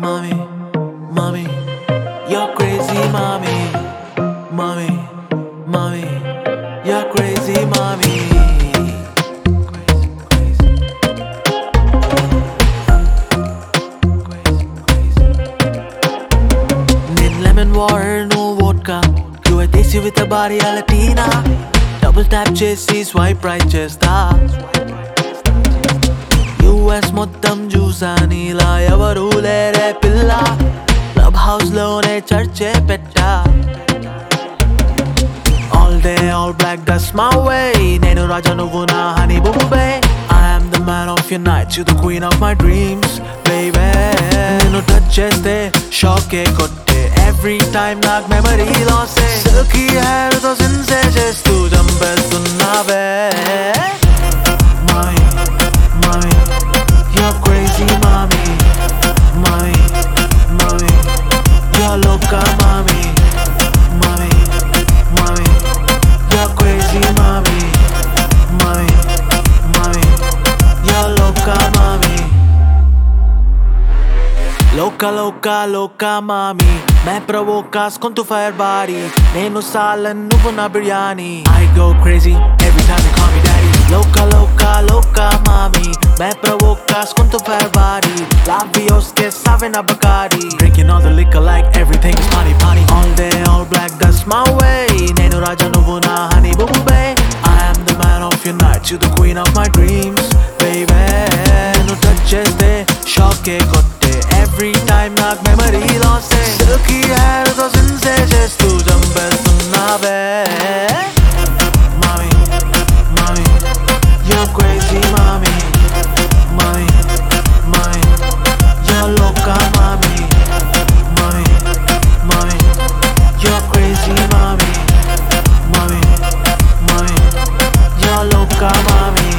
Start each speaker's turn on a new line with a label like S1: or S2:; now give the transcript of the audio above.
S1: Mommy, mommy, you're crazy, mommy. Mommy, mommy, you're crazy, mommy. Need lemon water, no vodka. You are tasty with a body a Latina. Double tap చేసి swipe right చేస్తా. US మొత్తం చూసాని ఇలా ఎవరూ లేరే పిల్ల. Club house లోనే చర్చే పెట్టా. All day all black that's my way. నేను రాజా నువ్వు నా honey boo boo bae. I am the man of your night, you the queen of my dreams baby. నిన్ను టచ్ చేస్తే షాకే కొట్టే. Every time నాకు మెమరీ లాసే. Silky hair తో సిన్సే చేస్తూ చంపేస్తున్నావే. Mommy, mommy, you're crazy, mommy. Mommy, mommy, you're loca, mommy. Mommy, mommy, you're crazy, mommy. Mommy, mommy, you're loca, mommy. Loca, loca, loca, mommy. मैं provocas con tu fire body. నేను సాలన్ నువ్వు నా biryani. I go crazy every time you call me daddy. Loca, loca, loca, mommy. मैं provocas con tu fire body. Labios que saben a Bacardi. Drinking all the liquor like everything is party party. All day all black that's my way. నేను రాజా నువ్వు నా honey boo boo bae. I am the man of your night, you the queen of my dreams baby. నిన్ను touch చేస్తే షాకే కొట్టే. Every time నాకు memory లాసే. Silky hair తో సిన్సే చేస్తూ చంపేస్తున్నావే. Mommy, mommy, you're crazy, mommy. Mommy, mommy, you're loca, mommy. Mommy, mommy, you're crazy, mommy. Mommy, mommy, you're loca, mommy.